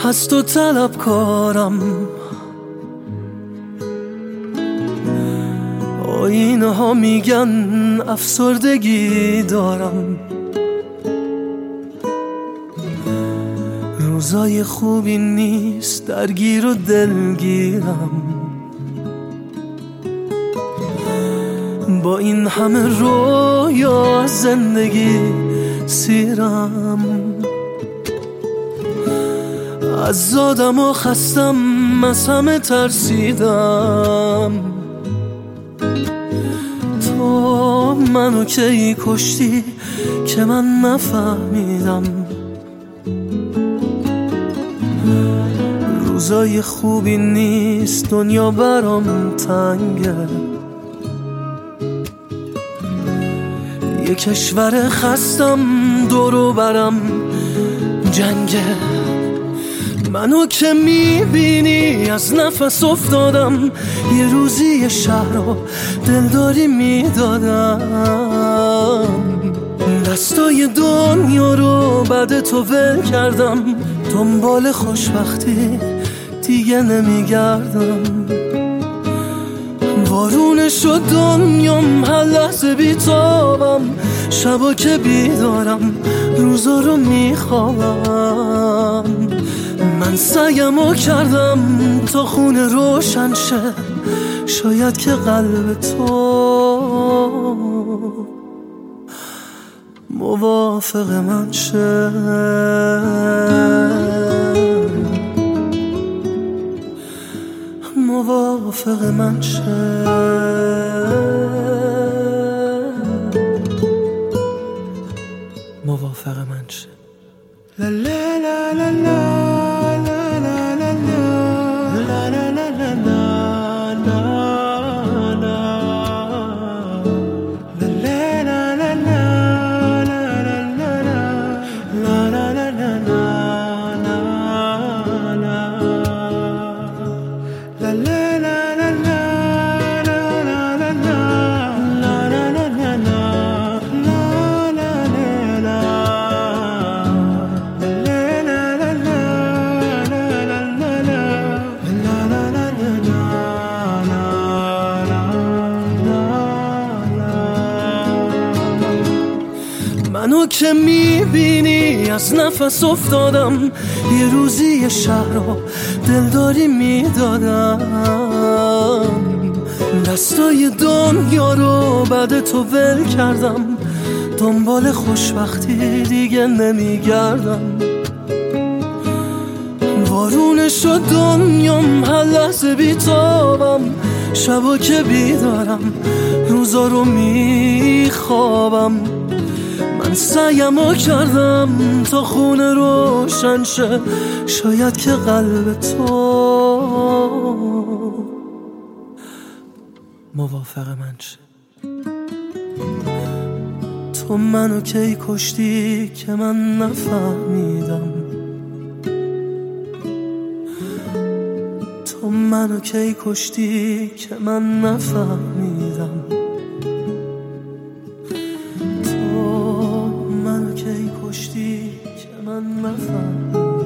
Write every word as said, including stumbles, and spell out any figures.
از تو طلبکارم. آینه ها میگن افسردگی دارم، روزای خوبی نیست، درگیر و دلگیرم. با این همه رویا از زندگی سیرم، از زادم و خستم، از همه ترسیدم. تو منو کی کشتی که من نفهمیدم. روزای خوبی نیست، دنیا برام تنگه. یه کشور خستم، دورو برم جنگه. منو که میبینی از نفس افتادم، یه روزی یه شهر رو دلداری میدادم. دستای دنیا رو بعد تو ول کردم، دنبال خوشبختی دیگه نمیگردم. وارونه شد دنیام، هر لحظه بیتابم. شبا که بیدارم، روزا رو میخوابم. من سعیمو کردم تا خونه روشن شه، شاید که قلب تو موافق من شه. موافق من شه. موافق من شه. لا لا لا لا لا لا لا لا لا لا لا منو که میبینی از نفس افتادم، یه روزی یه شهر رو دلداری میدادم. دستای دنیا رو بعد تو ول کردم، دنبال خوشبختی دیگه نمیگردم. وارونه شد دنیام، هر لحظه بیتابم. شبا که بیدارم، روزا رو میخوابم. من سعیمو کردم تا خونه روشن شه، شاید که قلب تو موافق من شه. تو منو کی کشتی که من نفهمیدم. تو منو کی کشتی که من نفهمیدم. تو منو کی کشتی که من نفهمیدم.